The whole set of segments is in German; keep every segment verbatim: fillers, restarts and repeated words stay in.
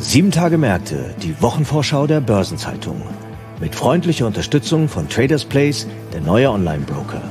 Sieben Tage Märkte, die Wochenvorschau der Börsenzeitung. Mit freundlicher Unterstützung von Traders Place, der neue Online-Broker.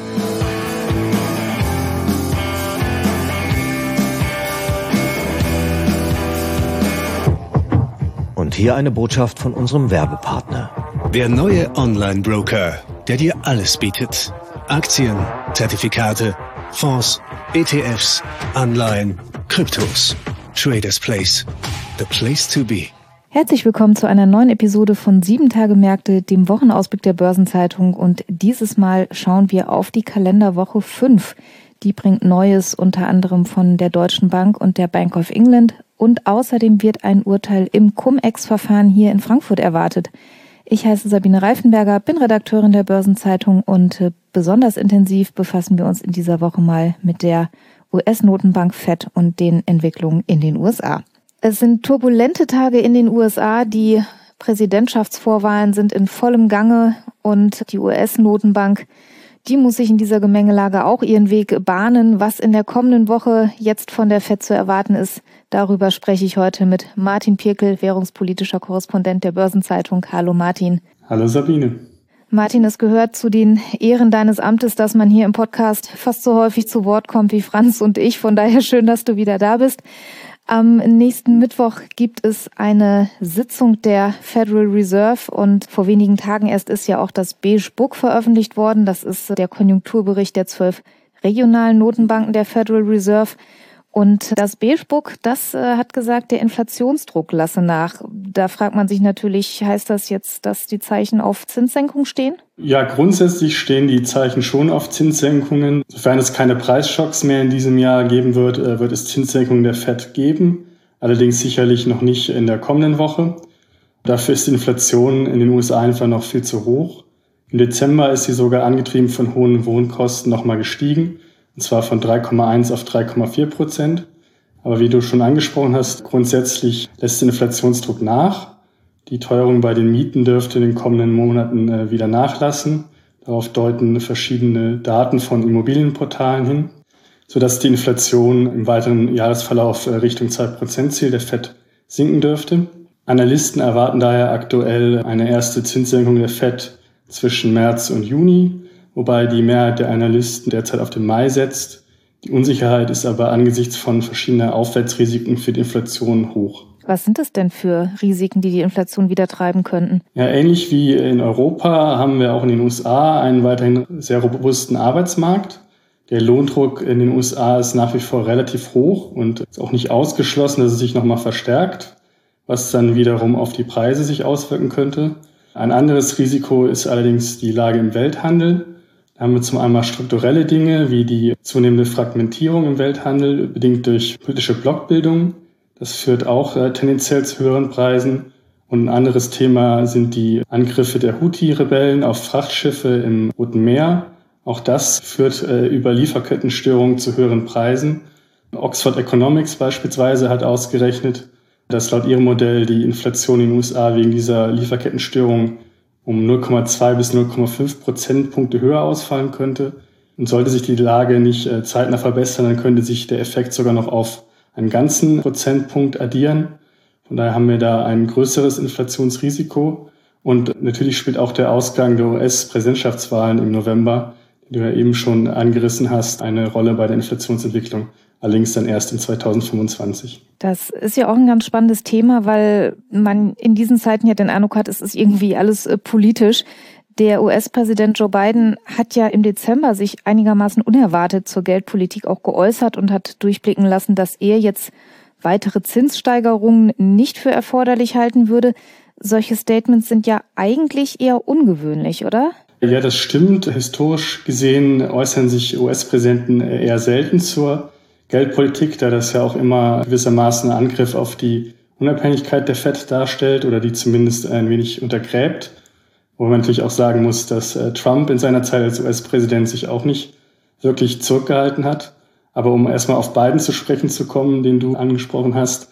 Und hier eine Botschaft von unserem Werbepartner. Der neue Online-Broker, der dir alles bietet. Aktien, Zertifikate, Fonds, E T Fs, Anleihen, Kryptos. Traders Place. The place to be. Herzlich willkommen zu einer neuen Episode von Sieben Tage Märkte, dem Wochenausblick der Börsenzeitung. Und dieses Mal schauen wir auf die Kalenderwoche fünf. Die bringt Neues unter anderem von der Deutschen Bank und der Bank of England. Und außerdem wird ein Urteil im Cum-Ex-Verfahren hier in Frankfurt erwartet. Ich heiße Sabine Reifenberger, bin Redakteurin der Börsenzeitung und besonders intensiv befassen wir uns in dieser Woche mal mit der U S-Notenbank Fed und den Entwicklungen in den U S A. Es sind turbulente Tage in den U S A, die Präsidentschaftsvorwahlen sind in vollem Gange und die U S-Notenbank, die muss sich in dieser Gemengelage auch ihren Weg bahnen. Was in der kommenden Woche jetzt von der Fed zu erwarten ist, darüber spreche ich heute mit Martin Pirkel, währungspolitischer Korrespondent der Börsenzeitung. Hallo Martin. Hallo Sabine. Martin, es gehört zu den Ehren deines Amtes, dass man hier im Podcast fast so häufig zu Wort kommt wie Franz und ich. Von daher schön, dass du wieder da bist. Am nächsten Mittwoch gibt es eine Sitzung der Federal Reserve und vor wenigen Tagen erst ist ja auch das Beige Book veröffentlicht worden. Das ist der Konjunkturbericht der zwölf regionalen Notenbanken der Federal Reserve. Und das Beige Book, das äh, hat gesagt, der Inflationsdruck lasse nach. Da fragt man sich natürlich, heißt das jetzt, dass die Zeichen auf Zinssenkung stehen? Ja, grundsätzlich stehen die Zeichen schon auf Zinssenkungen. Sofern es keine Preisschocks mehr in diesem Jahr geben wird, äh, wird es Zinssenkungen der Fed geben. Allerdings sicherlich noch nicht in der kommenden Woche. Dafür ist die Inflation in den U S A einfach noch viel zu hoch. Im Dezember ist sie sogar angetrieben von hohen Wohnkosten nochmal gestiegen. Und zwar von drei Komma eins auf drei Komma vier Prozent. Aber wie du schon angesprochen hast, grundsätzlich lässt der Inflationsdruck nach. Die Teuerung bei den Mieten dürfte in den kommenden Monaten äh, wieder nachlassen. Darauf deuten verschiedene Daten von Immobilienportalen hin, sodass die Inflation im weiteren Jahresverlauf äh, Richtung zwei Prozent Ziel der Fed sinken dürfte. Analysten erwarten daher aktuell eine erste Zinssenkung der Fed zwischen März und Juni, wobei die Mehrheit der Analysten derzeit auf den Mai setzt. Die Unsicherheit ist aber angesichts von verschiedener Aufwärtsrisiken für die Inflation hoch. Was sind das denn für Risiken, die die Inflation wieder treiben könnten? Ja, ähnlich wie in Europa haben wir auch in den U S A einen weiterhin sehr robusten Arbeitsmarkt. Der Lohndruck in den U S A ist nach wie vor relativ hoch und ist auch nicht ausgeschlossen, dass es sich nochmal verstärkt, was dann wiederum auf die Preise sich auswirken könnte. Ein anderes Risiko ist allerdings die Lage im Welthandel. Da haben wir zum einen strukturelle Dinge wie die zunehmende Fragmentierung im Welthandel, bedingt durch politische Blockbildung. Das führt auch äh, tendenziell zu höheren Preisen. Und ein anderes Thema sind die Angriffe der Houthi-Rebellen auf Frachtschiffe im Roten Meer. Auch das führt äh, über Lieferkettenstörungen zu höheren Preisen. Oxford Economics beispielsweise hat ausgerechnet, dass laut ihrem Modell die Inflation in den U S A wegen dieser Lieferkettenstörung um null Komma zwei bis null Komma fünf Prozentpunkte höher ausfallen könnte. Und sollte sich die Lage nicht äh, zeitnah verbessern, dann könnte sich der Effekt sogar noch auf einen ganzen Prozentpunkt addieren. Von daher haben wir da ein größeres Inflationsrisiko. Und natürlich spielt auch der Ausgang der U S-Präsidentschaftswahlen im November, die du ja eben schon angerissen hast, eine Rolle bei der Inflationsentwicklung. Allerdings dann erst in zweitausendfünfundzwanzig. Das ist ja auch ein ganz spannendes Thema, weil man in diesen Zeiten ja den Eindruck hat, es ist irgendwie alles äh, politisch. Der U S-Präsident Joe Biden hat ja im Dezember sich einigermaßen unerwartet zur Geldpolitik auch geäußert und hat durchblicken lassen, dass er jetzt weitere Zinssteigerungen nicht für erforderlich halten würde. Solche Statements sind ja eigentlich eher ungewöhnlich, oder? Ja, das stimmt. Historisch gesehen äußern sich U S-Präsidenten eher selten zur Geldpolitik, da das ja auch immer gewissermaßen ein Angriff auf die Unabhängigkeit der Fed darstellt oder die zumindest ein wenig untergräbt. Wo man natürlich auch sagen muss, dass äh, Trump in seiner Zeit als U S-Präsident sich auch nicht wirklich zurückgehalten hat. Aber um erstmal auf Biden zu sprechen zu kommen, den du angesprochen hast,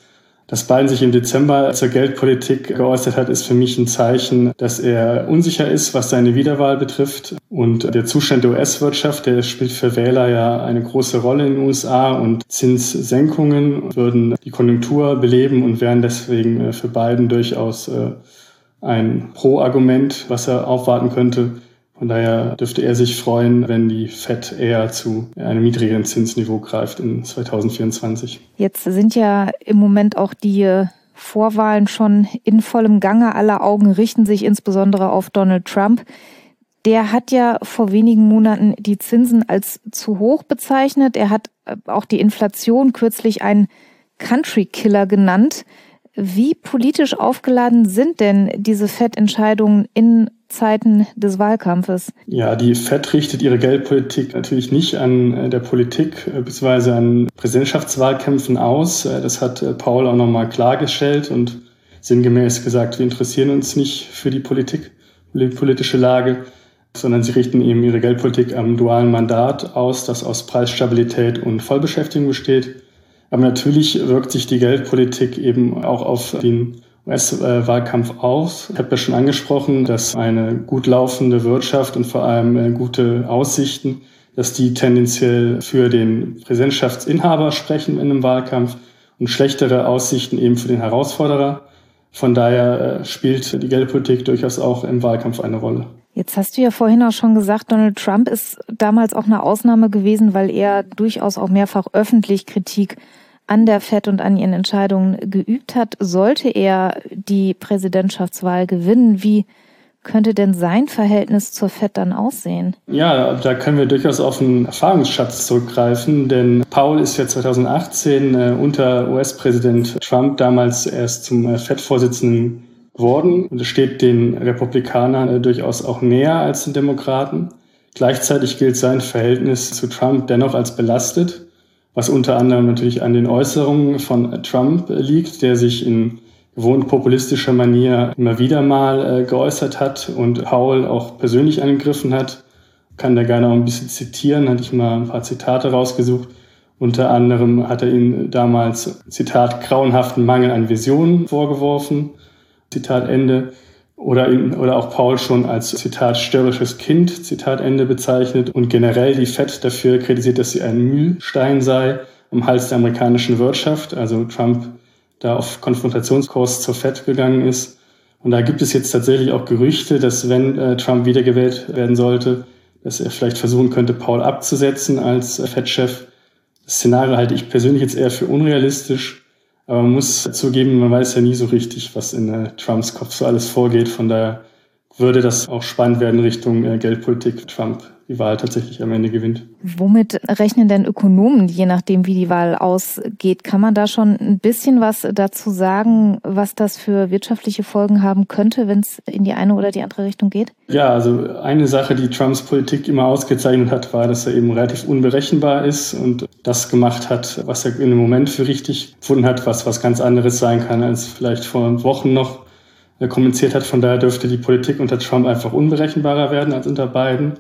Dass Biden sich im Dezember zur Geldpolitik geäußert hat, ist für mich ein Zeichen, dass er unsicher ist, was seine Wiederwahl betrifft. Und der Zustand der U S-Wirtschaft, der spielt für Wähler ja eine große Rolle in den U S A. Und Zinssenkungen würden die Konjunktur beleben und wären deswegen für Biden durchaus ein Pro-Argument, was er aufwarten könnte. Von daher dürfte er sich freuen, wenn die Fed eher zu einem niedrigeren Zinsniveau greift in zwanzig vierundzwanzig. Jetzt sind ja im Moment auch die Vorwahlen schon in vollem Gange. Alle Augen richten sich insbesondere auf Donald Trump. Der hat ja vor wenigen Monaten die Zinsen als zu hoch bezeichnet. Er hat auch die Inflation kürzlich einen Country-Killer genannt. Wie politisch aufgeladen sind denn diese Fed-Entscheidungen in Zeiten des Wahlkampfes? Ja, die Fed richtet ihre Geldpolitik natürlich nicht an der Politik bzw. an Präsidentschaftswahlkämpfen aus. Das hat Powell auch nochmal klargestellt und sinngemäß gesagt, wir interessieren uns nicht für die Politik, die politische Lage, sondern sie richten eben ihre Geldpolitik am dualen Mandat aus, das aus Preisstabilität und Vollbeschäftigung besteht. Aber natürlich wirkt sich die Geldpolitik eben auch auf den U S-Wahlkampf aus. Ich habe ja schon angesprochen, dass eine gut laufende Wirtschaft und vor allem gute Aussichten, dass die tendenziell für den Präsidentschaftsinhaber sprechen in einem Wahlkampf und schlechtere Aussichten eben für den Herausforderer. Von daher spielt die Geldpolitik durchaus auch im Wahlkampf eine Rolle. Jetzt hast du ja vorhin auch schon gesagt, Donald Trump ist damals auch eine Ausnahme gewesen, weil er durchaus auch mehrfach öffentlich Kritik an der Fed und an ihren Entscheidungen geübt hat. Sollte er die Präsidentschaftswahl gewinnen, wie könnte denn sein Verhältnis zur Fed dann aussehen? Ja, da können wir durchaus auf einen Erfahrungsschatz zurückgreifen, denn Powell ist ja zwanzig achtzehn äh, unter U S-Präsident Trump damals erst zum äh, Fed-Vorsitzenden geworden. Und es steht den Republikanern äh, durchaus auch näher als den Demokraten. Gleichzeitig gilt sein Verhältnis zu Trump dennoch als belastet, was unter anderem natürlich an den Äußerungen von Trump liegt, der sich in gewohnt populistischer Manier immer wieder mal äh, geäußert hat und Powell auch persönlich angegriffen hat. Kann da gerne auch ein bisschen zitieren, hatte ich mal ein paar Zitate rausgesucht. Unter anderem hat er ihm damals, Zitat, grauenhaften Mangel an Visionen vorgeworfen, Zitat Ende. Oder, ihn, oder auch Powell schon als, Zitat, störrisches Kind, Zitat Ende bezeichnet und generell die Fed dafür kritisiert, dass sie ein Mühlstein sei am Hals der amerikanischen Wirtschaft. Also Trump da auf Konfrontationskurs zur Fed gegangen ist. Und da gibt es jetzt tatsächlich auch Gerüchte, dass wenn äh, Trump wiedergewählt werden sollte, dass er vielleicht versuchen könnte, Powell abzusetzen als äh, Fed-Chef. Das Szenario halte ich persönlich jetzt eher für unrealistisch. Aber man muss zugeben, man weiß ja nie so richtig, was in äh, Trumps Kopf so alles vorgeht. Von daher würde das auch spannend werden Richtung äh, Geldpolitik. Trump die Wahl tatsächlich am Ende gewinnt. Womit rechnen denn Ökonomen, je nachdem, wie die Wahl ausgeht? Kann man da schon ein bisschen was dazu sagen, was das für wirtschaftliche Folgen haben könnte, wenn es in die eine oder die andere Richtung geht? Ja, also eine Sache, die Trumps Politik immer ausgezeichnet hat, war, dass er eben relativ unberechenbar ist und das gemacht hat, was er in dem Moment für richtig gefunden hat, was was ganz anderes sein kann, als vielleicht vor Wochen noch kommuniziert hat. Von daher dürfte die Politik unter Trump einfach unberechenbarer werden als unter Biden.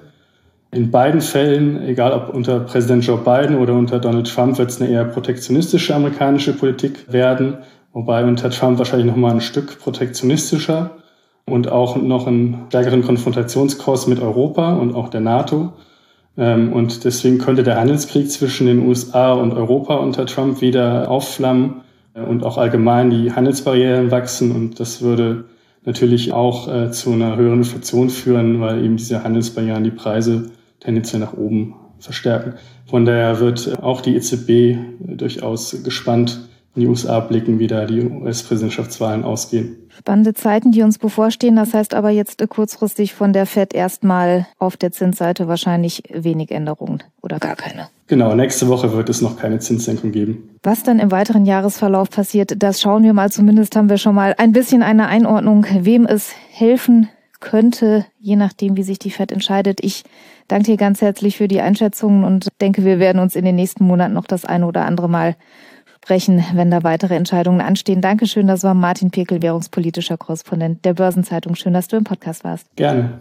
In beiden Fällen, egal ob unter Präsident Joe Biden oder unter Donald Trump, wird es eine eher protektionistische amerikanische Politik werden, wobei unter Trump wahrscheinlich noch mal ein Stück protektionistischer und auch noch einen stärkeren Konfrontationskurs mit Europa und auch der NATO. Und deswegen könnte der Handelskrieg zwischen den U S A und Europa unter Trump wieder aufflammen und auch allgemein die Handelsbarrieren wachsen. Und das würde natürlich auch äh, zu einer höheren Inflation führen, weil eben diese Handelsbarrieren die Preise tendenziell nach oben verstärken. Von daher wird auch die E Z B durchaus gespannt in die U S A blicken, wie da die U S-Präsidentschaftswahlen ausgehen. Spannende Zeiten, die uns bevorstehen. Das heißt aber jetzt kurzfristig von der Fed erstmal auf der Zinsseite wahrscheinlich wenig Änderungen oder gar keine. Genau, nächste Woche wird es noch keine Zinssenkung geben. Was dann im weiteren Jahresverlauf passiert, das schauen wir mal. Zumindest haben wir schon mal ein bisschen eine Einordnung, wem es helfen könnte, je nachdem, wie sich die Fed entscheidet. Ich danke dir ganz herzlich für die Einschätzungen und denke, wir werden uns in den nächsten Monaten noch das eine oder andere Mal sprechen, wenn da weitere Entscheidungen anstehen. Dankeschön, das war Martin Pekel, währungspolitischer Korrespondent der Börsenzeitung. Schön, dass du im Podcast warst. Gerne.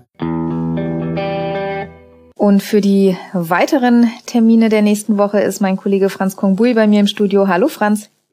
Und für die weiteren Termine der nächsten Woche ist mein Kollege Franz Kongbui bei mir im Studio. Hallo Franz.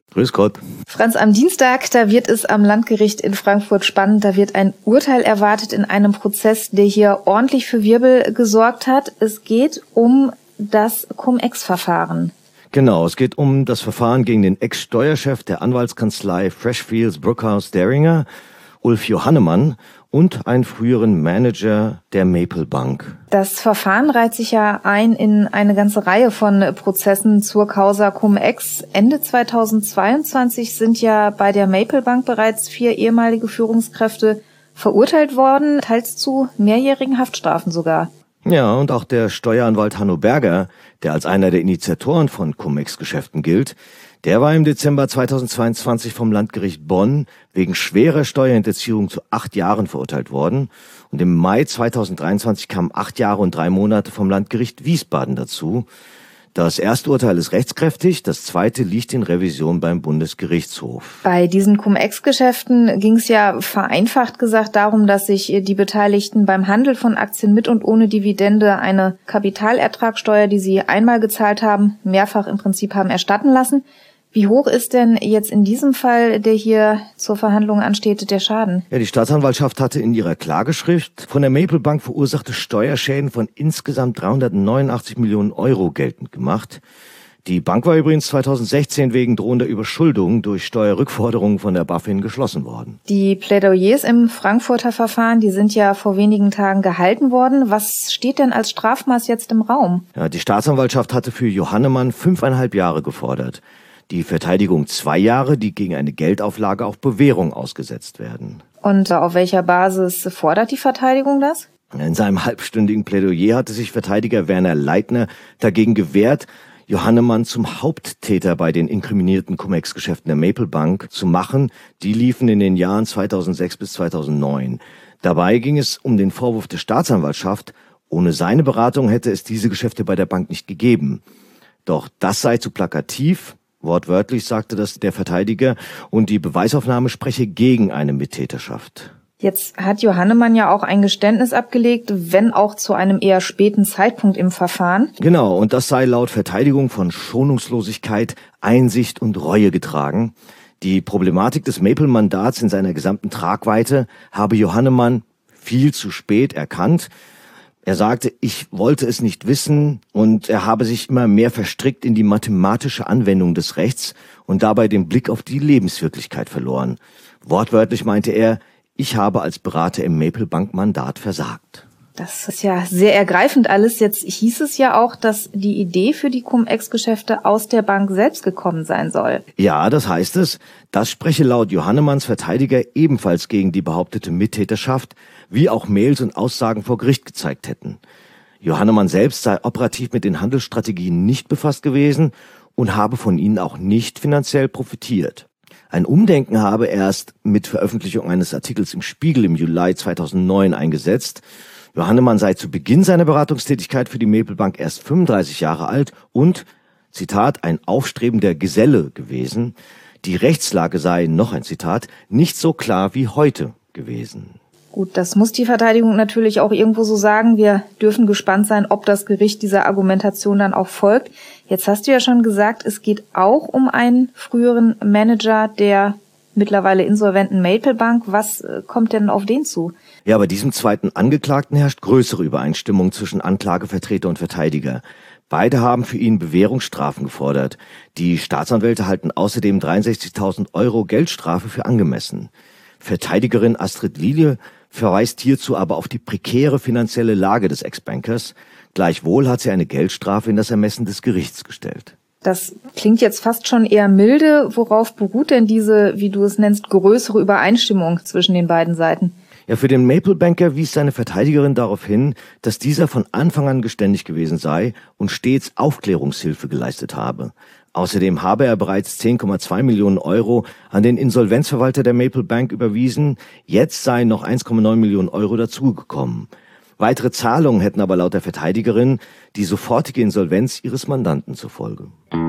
Grüß Gott. Franz, am Dienstag, da wird es am Landgericht in Frankfurt spannend. Da wird ein Urteil erwartet in einem Prozess, der hier ordentlich für Wirbel gesorgt hat. Es geht um das Cum-Ex-Verfahren. Genau, es geht um das Verfahren gegen den Ex-Steuerchef der Anwaltskanzlei Freshfields Bruckhaus Deringer, Ulf Johannemann, und einen früheren Manager der Maple Bank. Das Verfahren reiht sich ja ein in eine ganze Reihe von Prozessen zur Causa Cum-Ex. Ende zweitausendzweiundzwanzig sind ja bei der Maple Bank bereits vier ehemalige Führungskräfte verurteilt worden, teils zu mehrjährigen Haftstrafen sogar. Ja, und auch der Steueranwalt Hanno Berger, der als einer der Initiatoren von Cum-Ex-Geschäften gilt, der war im Dezember zweitausendzweiundzwanzig vom Landgericht Bonn wegen schwerer Steuerhinterziehung zu acht Jahren verurteilt worden. Und im Mai zweitausenddreiundzwanzig kamen acht Jahre und drei Monate vom Landgericht Wiesbaden dazu. Das erste Urteil ist rechtskräftig, das zweite liegt in Revision beim Bundesgerichtshof. Bei diesen Cum-Ex-Geschäften ging es ja vereinfacht gesagt darum, dass sich die Beteiligten beim Handel von Aktien mit und ohne Dividende eine Kapitalertragssteuer, die sie einmal gezahlt haben, mehrfach im Prinzip haben erstatten lassen. Wie hoch ist denn jetzt in diesem Fall, der hier zur Verhandlung ansteht, der Schaden? Ja, die Staatsanwaltschaft hatte in ihrer Klageschrift von der Maple Bank verursachte Steuerschäden von insgesamt dreihundertneunundachtzig Millionen Euro geltend gemacht. Die Bank war übrigens zweitausendsechzehn wegen drohender Überschuldung durch Steuerrückforderungen von der BaFin geschlossen worden. Die Plädoyers im Frankfurter Verfahren, die sind ja vor wenigen Tagen gehalten worden. Was steht denn als Strafmaß jetzt im Raum? Ja, die Staatsanwaltschaft hatte für Johannemann fünfeinhalb Jahre gefordert. Die Verteidigung zwei Jahre, die gegen eine Geldauflage auf Bewährung ausgesetzt werden. Und auf welcher Basis fordert die Verteidigung das? In seinem halbstündigen Plädoyer hatte sich Verteidiger Werner Leitner dagegen gewehrt, Johannemann zum Haupttäter bei den inkriminierten Cum-Ex-Geschäften der Maple Bank zu machen. Die liefen in den Jahren zweitausendsechs bis zweitausendneun. Dabei ging es um den Vorwurf der Staatsanwaltschaft, ohne seine Beratung hätte es diese Geschäfte bei der Bank nicht gegeben. Doch das sei zu plakativ. Wortwörtlich sagte das der Verteidiger, und die Beweisaufnahme spreche gegen eine Mittäterschaft. Jetzt hat Johannemann ja auch ein Geständnis abgelegt, wenn auch zu einem eher späten Zeitpunkt im Verfahren. Genau, und das sei laut Verteidigung von Schonungslosigkeit, Einsicht und Reue getragen. Die Problematik des Maple-Mandats in seiner gesamten Tragweite habe Johannemann viel zu spät erkannt. Er sagte, ich wollte es nicht wissen, und er habe sich immer mehr verstrickt in die mathematische Anwendung des Rechts und dabei den Blick auf die Lebenswirklichkeit verloren. Wortwörtlich meinte er, ich habe als Berater im Maple Bank Mandat versagt. Das ist ja sehr ergreifend alles. Jetzt hieß es ja auch, dass die Idee für die Cum-Ex-Geschäfte aus der Bank selbst gekommen sein soll. Ja, das heißt es. Das spreche laut Johannemanns Verteidiger ebenfalls gegen die behauptete Mittäterschaft, wie auch Mails und Aussagen vor Gericht gezeigt hätten. Johannemann selbst sei operativ mit den Handelsstrategien nicht befasst gewesen und habe von ihnen auch nicht finanziell profitiert. Ein Umdenken habe erst mit Veröffentlichung eines Artikels im Spiegel im Juli zweitausendneun eingesetzt. Johannemann sei zu Beginn seiner Beratungstätigkeit für die Maple Bank erst fünfunddreißig Jahre alt und, Zitat, ein aufstrebender Geselle gewesen. Die Rechtslage sei, noch ein Zitat, nicht so klar wie heute gewesen. Gut, das muss die Verteidigung natürlich auch irgendwo so sagen. Wir dürfen gespannt sein, ob das Gericht dieser Argumentation dann auch folgt. Jetzt hast du ja schon gesagt, es geht auch um einen früheren Manager der mittlerweile insolventen Maple Bank. Was kommt denn auf den zu? Ja, bei diesem zweiten Angeklagten herrscht größere Übereinstimmung zwischen Anklagevertreter und Verteidiger. Beide haben für ihn Bewährungsstrafen gefordert. Die Staatsanwälte halten außerdem dreiundsechzigtausend Euro Geldstrafe für angemessen. Verteidigerin Astrid Lilie verweist hierzu aber auf die prekäre finanzielle Lage des Ex-Bankers. Gleichwohl hat sie eine Geldstrafe in das Ermessen des Gerichts gestellt. Das klingt jetzt fast schon eher milde. Worauf beruht denn diese, wie du es nennst, größere Übereinstimmung zwischen den beiden Seiten? Ja, für den Maple Banker wies seine Verteidigerin darauf hin, dass dieser von Anfang an geständig gewesen sei und stets Aufklärungshilfe geleistet habe. Außerdem habe er bereits zehn Komma zwei Millionen Euro an den Insolvenzverwalter der Maple Bank überwiesen. Jetzt seien noch eins Komma neun Millionen Euro dazugekommen. Weitere Zahlungen hätten aber laut der Verteidigerin die sofortige Insolvenz ihres Mandanten zur Folge.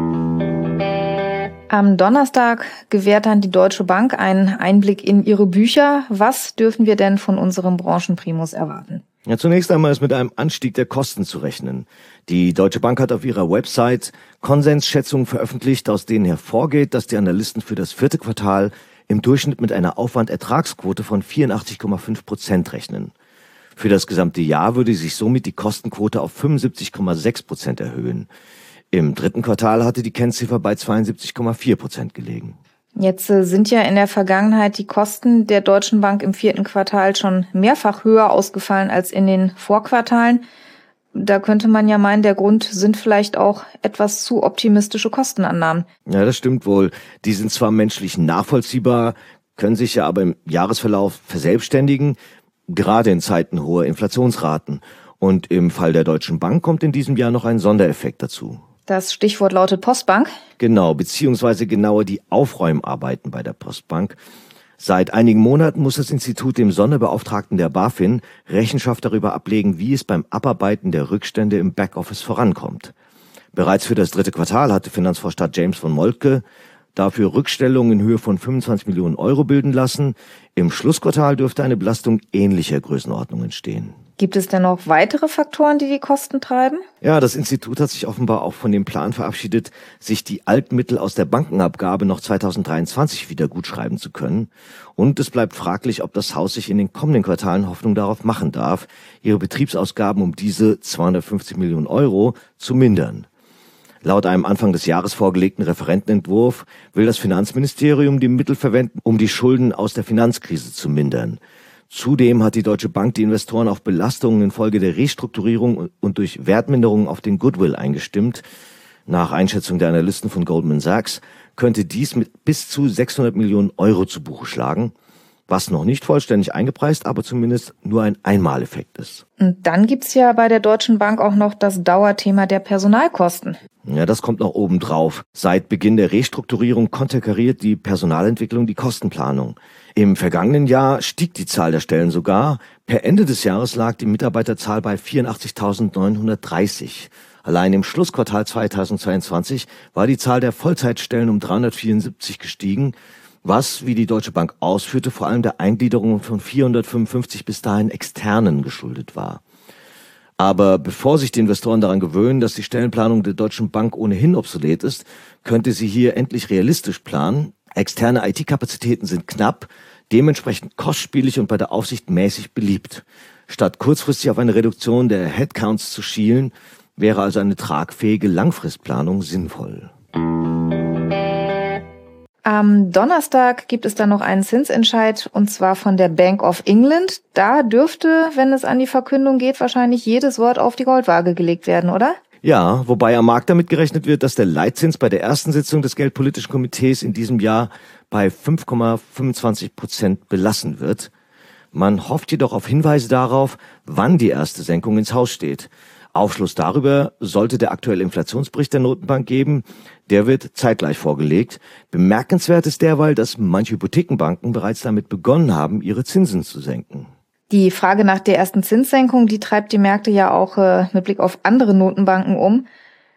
Am Donnerstag gewährt dann die Deutsche Bank einen Einblick in ihre Bücher. Was dürfen wir denn von unserem Branchenprimus erwarten? Ja, zunächst einmal ist mit einem Anstieg der Kosten zu rechnen. Die Deutsche Bank hat auf ihrer Website Konsensschätzungen veröffentlicht, aus denen hervorgeht, dass die Analysten für das vierte Quartal im Durchschnitt mit einer Aufwand-Ertragsquote von vierundachtzig Komma fünf Prozent rechnen. Für das gesamte Jahr würde sich somit die Kostenquote auf fünfundsiebzig Komma sechs Prozent erhöhen. Im dritten Quartal hatte die Kennziffer bei zweiundsiebzig Komma vier Prozent gelegen. Jetzt äh, sind ja in der Vergangenheit die Kosten der Deutschen Bank im vierten Quartal schon mehrfach höher ausgefallen als in den Vorquartalen. Da könnte man ja meinen, der Grund sind vielleicht auch etwas zu optimistische Kostenannahmen. Ja, das stimmt wohl. Die sind zwar menschlich nachvollziehbar, können sich ja aber im Jahresverlauf verselbstständigen, gerade in Zeiten hoher Inflationsraten. Und im Fall der Deutschen Bank kommt in diesem Jahr noch ein Sondereffekt dazu. Das Stichwort lautet Postbank. Genau, beziehungsweise genauer die Aufräumarbeiten bei der Postbank. Seit einigen Monaten muss das Institut dem Sonderbeauftragten der BaFin Rechenschaft darüber ablegen, wie es beim Abarbeiten der Rückstände im Backoffice vorankommt. Bereits für das dritte Quartal hatte Finanzvorstand James von Moltke dafür Rückstellungen in Höhe von fünfundzwanzig Millionen Euro bilden lassen. Im Schlussquartal dürfte eine Belastung ähnlicher Größenordnung entstehen. Gibt es denn noch weitere Faktoren, die die Kosten treiben? Ja, das Institut hat sich offenbar auch von dem Plan verabschiedet, sich die Altmittel aus der Bankenabgabe noch zweitausenddreiundzwanzig wieder gutschreiben zu können. Und es bleibt fraglich, ob das Haus sich in den kommenden Quartalen Hoffnung darauf machen darf, ihre Betriebsausgaben um diese zweihundertfünfzig Millionen Euro zu mindern. Laut einem Anfang des Jahres vorgelegten Referentenentwurf will das Finanzministerium die Mittel verwenden, um die Schulden aus der Finanzkrise zu mindern. Zudem hat die Deutsche Bank die Investoren auf Belastungen infolge der Restrukturierung und durch Wertminderungen auf den Goodwill eingestimmt. Nach Einschätzung der Analysten von Goldman Sachs könnte dies mit bis zu sechshundert Millionen Euro zu Buche schlagen, was noch nicht vollständig eingepreist, aber zumindest nur ein Einmaleffekt ist. Und dann gibt's ja bei der Deutschen Bank auch noch das Dauerthema der Personalkosten. Ja, das kommt noch oben drauf. Seit Beginn der Restrukturierung konterkariert die Personalentwicklung die Kostenplanung. Im vergangenen Jahr stieg die Zahl der Stellen sogar. Per Ende des Jahres lag die Mitarbeiterzahl bei vierundachtzigtausendneunhundertdreißig. Allein im Schlussquartal zweitausendzweiundzwanzig war die Zahl der Vollzeitstellen um dreihundertvierundsiebzig gestiegen, was, wie die Deutsche Bank ausführte, vor allem der Eingliederung von vierhundertfünfundfünfzig bis dahin Externen geschuldet war. Aber bevor sich die Investoren daran gewöhnen, dass die Stellenplanung der Deutschen Bank ohnehin obsolet ist, könnte sie hier endlich realistisch planen. Externe I T-Kapazitäten sind knapp, dementsprechend kostspielig und bei der Aufsicht mäßig beliebt. Statt kurzfristig auf eine Reduktion der Headcounts zu schielen, wäre also eine tragfähige Langfristplanung sinnvoll. Am Donnerstag gibt es dann noch einen Zinsentscheid, und zwar von der Bank of England. Da dürfte, wenn es an die Verkündung geht, wahrscheinlich jedes Wort auf die Goldwaage gelegt werden, oder? Ja, wobei am Markt damit gerechnet wird, dass der Leitzins bei der ersten Sitzung des Geldpolitischen Komitees in diesem Jahr bei fünf Komma fünfundzwanzig Prozent belassen wird. Man hofft jedoch auf Hinweise darauf, wann die erste Senkung ins Haus steht. Aufschluss darüber sollte der aktuelle Inflationsbericht der Notenbank geben. Der wird zeitgleich vorgelegt. Bemerkenswert ist derweil, dass manche Hypothekenbanken bereits damit begonnen haben, ihre Zinsen zu senken. Die Frage nach der ersten Zinssenkung, die treibt die Märkte ja auch äh, mit Blick auf andere Notenbanken um.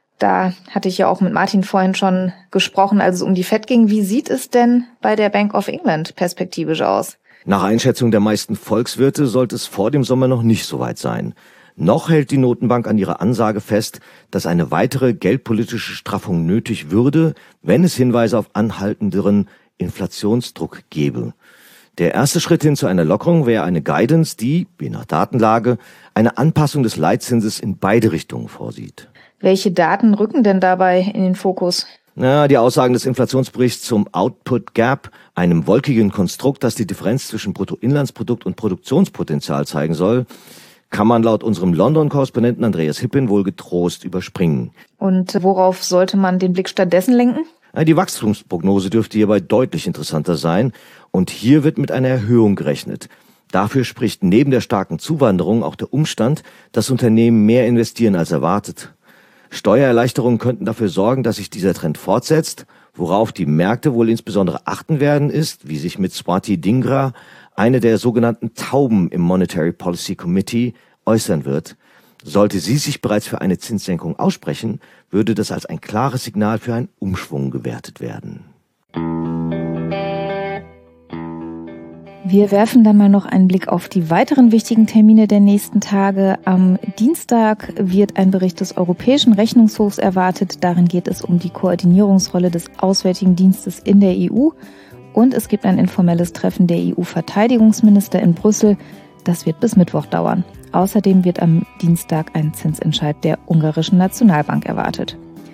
Da hatte ich ja auch mit Martin vorhin schon gesprochen, als es um die Fed ging. Wie sieht es denn bei der Bank of England perspektivisch aus? Nach Einschätzung der meisten Volkswirte sollte es vor dem Sommer noch nicht so weit sein. Noch hält die Notenbank an ihrer Ansage fest, dass eine weitere geldpolitische Straffung nötig würde, wenn es Hinweise auf anhaltenderen Inflationsdruck gäbe. Der erste Schritt hin zu einer Lockerung wäre eine Guidance, die, je nach Datenlage, eine Anpassung des Leitzinses in beide Richtungen vorsieht. Welche Daten rücken denn dabei in den Fokus? Ja, die Aussagen des Inflationsberichts zum Output Gap, einem wolkigen Konstrukt, das die Differenz zwischen Bruttoinlandsprodukt und Produktionspotenzial zeigen soll, kann man laut unserem London-Korrespondenten Andreas Hippen wohl getrost überspringen. Und worauf sollte man den Blick stattdessen lenken? Die Wachstumsprognose dürfte hierbei deutlich interessanter sein, und hier wird mit einer Erhöhung gerechnet. Dafür spricht neben der starken Zuwanderung auch der Umstand, dass Unternehmen mehr investieren als erwartet. Steuererleichterungen könnten dafür sorgen, dass sich dieser Trend fortsetzt. Worauf die Märkte wohl insbesondere achten werden, ist, wie sich mit Swati Dhingra, eine der sogenannten Tauben im Monetary Policy Committee, äußern wird. Sollte sie sich bereits für eine Zinssenkung aussprechen, würde das als ein klares Signal für einen Umschwung gewertet werden. Wir werfen dann mal noch einen Blick auf die weiteren wichtigen Termine der nächsten Tage. Am Dienstag wird ein Bericht des Europäischen Rechnungshofs erwartet. Darin geht es um die Koordinierungsrolle des Auswärtigen Dienstes in der E U. Und es gibt ein informelles Treffen der E U-Verteidigungsminister in Brüssel. Das wird bis Mittwoch dauern. Außerdem wird am Dienstag ein Zinsentscheid der ungarischen Nationalbank erwartet.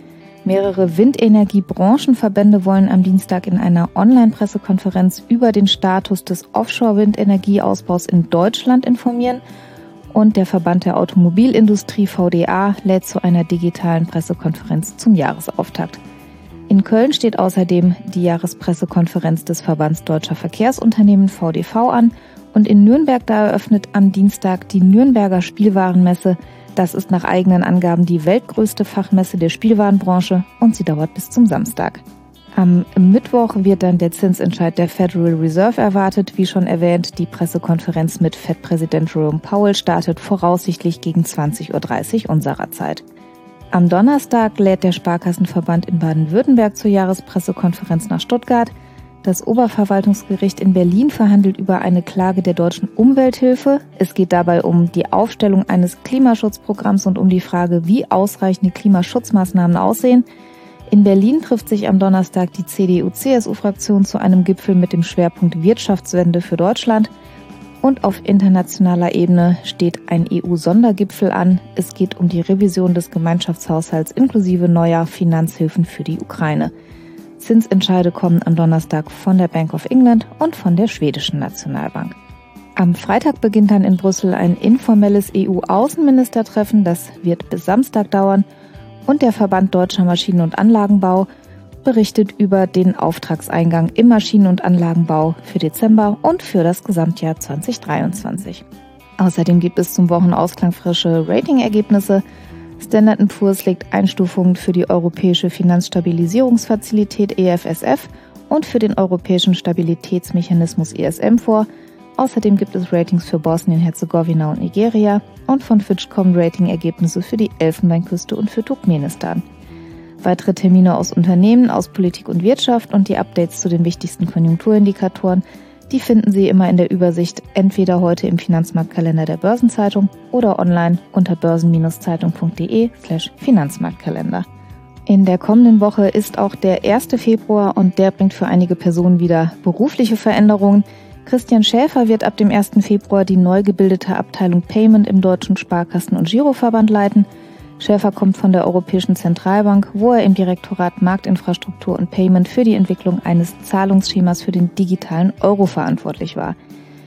Mehrere Windenergiebranchenverbände wollen am Dienstag in einer Online-Pressekonferenz über den Status des Offshore-Windenergieausbaus in Deutschland informieren. Und der Verband der Automobilindustrie V D A lädt zu einer digitalen Pressekonferenz zum Jahresauftakt. In Köln steht außerdem die Jahrespressekonferenz des Verbands Deutscher Verkehrsunternehmen V D V an. Und in Nürnberg da eröffnet am Dienstag die Nürnberger Spielwarenmesse. Das ist nach eigenen Angaben die weltgrößte Fachmesse der Spielwarenbranche und sie dauert bis zum Samstag. Am Mittwoch wird dann der Zinsentscheid der Federal Reserve erwartet. Wie schon erwähnt, die Pressekonferenz mit Fed-Präsident Jerome Powell startet voraussichtlich gegen zwanzig Uhr dreißig unserer Zeit. Am Donnerstag lädt der Sparkassenverband in Baden-Württemberg zur Jahrespressekonferenz nach Stuttgart. Das Oberverwaltungsgericht in Berlin verhandelt über eine Klage der Deutschen Umwelthilfe. Es geht dabei um die Aufstellung eines Klimaschutzprogramms und um die Frage, wie ausreichende Klimaschutzmaßnahmen aussehen. In Berlin trifft sich am Donnerstag die C D U-C S U-Fraktion zu einem Gipfel mit dem Schwerpunkt Wirtschaftswende für Deutschland. Und auf internationaler Ebene steht ein E U-Sondergipfel an. Es geht um die Revision des Gemeinschaftshaushalts inklusive neuer Finanzhilfen für die Ukraine. Zinsentscheide kommen am Donnerstag von der Bank of England und von der schwedischen Nationalbank. Am Freitag beginnt dann in Brüssel ein informelles E U-Außenministertreffen. Das wird bis Samstag dauern. Und der Verband Deutscher Maschinen- und Anlagenbau berichtet über den Auftragseingang im Maschinen- und Anlagenbau für Dezember und für das Gesamtjahr zwanzig dreiundzwanzig. Außerdem gibt es zum Wochenausklang frische Ratingergebnisse. Standard and Poor's legt Einstufungen für die Europäische Finanzstabilisierungsfazilität E F S F und für den Europäischen Stabilitätsmechanismus E S M vor. Außerdem gibt es Ratings für Bosnien-Herzegowina und Nigeria und von Fitch kommen Ratingergebnisse für die Elfenbeinküste und für Turkmenistan. Weitere Termine aus Unternehmen, aus Politik und Wirtschaft und die Updates zu den wichtigsten Konjunkturindikatoren, die finden Sie immer in der Übersicht, entweder heute im Finanzmarktkalender der Börsenzeitung oder online unter börsen-zeitung.de slash Finanzmarktkalender. In der kommenden Woche ist auch der erste Februar und der bringt für einige Personen wieder berufliche Veränderungen. Christian Schäfer wird ab dem ersten Februar die neu gebildete Abteilung Payment im Deutschen Sparkassen- und Giroverband leiten. Schäfer kommt von der Europäischen Zentralbank, wo er im Direktorat Marktinfrastruktur und Payment für die Entwicklung eines Zahlungsschemas für den digitalen Euro verantwortlich war.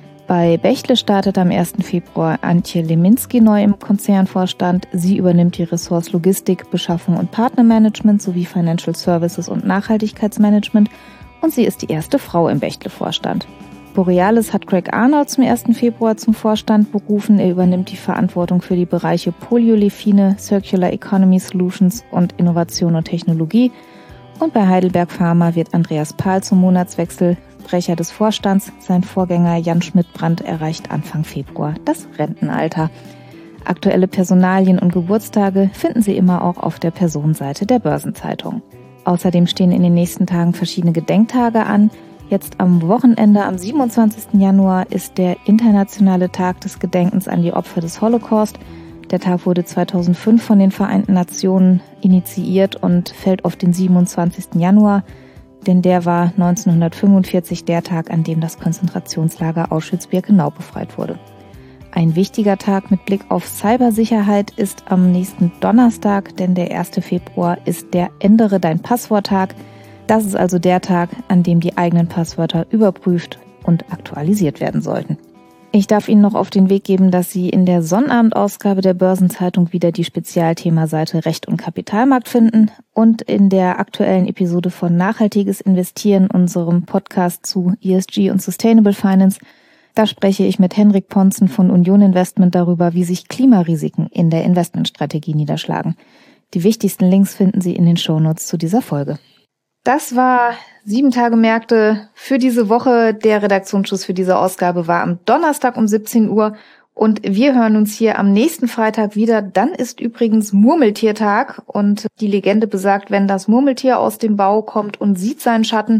Bei Bechtle startet am ersten Februar Antje Leminski neu im Konzernvorstand. Sie übernimmt die Ressorts Logistik, Beschaffung und Partnermanagement sowie Financial Services und Nachhaltigkeitsmanagement und sie ist die erste Frau im Bechtle-Vorstand. Borealis hat Greg Arnold zum ersten Februar zum Vorstand berufen. Er übernimmt die Verantwortung für die Bereiche Polyolefine, Circular Economy Solutions und Innovation und Technologie. Und bei Heidelberg Pharma wird Andreas Pahl zum Monatswechsel Sprecher des Vorstands. Sein Vorgänger Jan Schmidt-Brandt erreicht Anfang Februar das Rentenalter. Aktuelle Personalien und Geburtstage finden Sie immer auch auf der Personenseite der Börsenzeitung. Außerdem stehen in den nächsten Tagen verschiedene Gedenktage an. Jetzt am Wochenende, am siebenundzwanzigsten Januar, ist der internationale Tag des Gedenkens an die Opfer des Holocaust. Der Tag wurde zweitausendfünf von den Vereinten Nationen initiiert und fällt auf den siebenundzwanzigsten Januar, denn der war neunzehnhundertfünfundvierzig der Tag, an dem das Konzentrationslager Auschwitz-Birkenau befreit wurde. Ein wichtiger Tag mit Blick auf Cybersicherheit ist am nächsten Donnerstag, denn der erste Februar ist der Ändere dein Passwort-Tag. Das ist also der Tag, an dem die eigenen Passwörter überprüft und aktualisiert werden sollten. Ich darf Ihnen noch auf den Weg geben, dass Sie in der Sonnabendausgabe der Börsenzeitung wieder die Spezialthemaseite Recht und Kapitalmarkt finden und in der aktuellen Episode von Nachhaltiges Investieren, unserem Podcast zu E S G und Sustainable Finance, da spreche ich mit Henrik Ponzen von Union Investment darüber, wie sich Klimarisiken in der Investmentstrategie niederschlagen. Die wichtigsten Links finden Sie in den Shownotes zu dieser Folge. Das war sieben Tage Märkte für diese Woche. Der Redaktionsschluss für diese Ausgabe war am Donnerstag um siebzehn Uhr und wir hören uns hier am nächsten Freitag wieder. Dann ist übrigens Murmeltiertag und die Legende besagt, wenn das Murmeltier aus dem Bau kommt und sieht seinen Schatten,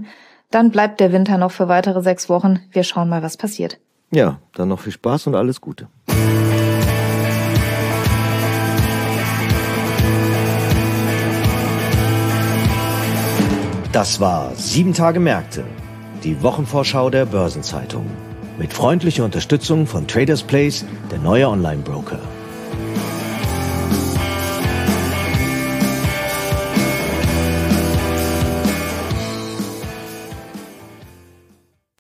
Dann bleibt der Winter noch für weitere sechs Wochen. Wir schauen mal, was passiert. Ja, dann noch viel Spaß und alles Gute. Das war sieben Tage Märkte, die Wochenvorschau der Börsenzeitung. Mit freundlicher Unterstützung von Traders Place, der neue Online-Broker.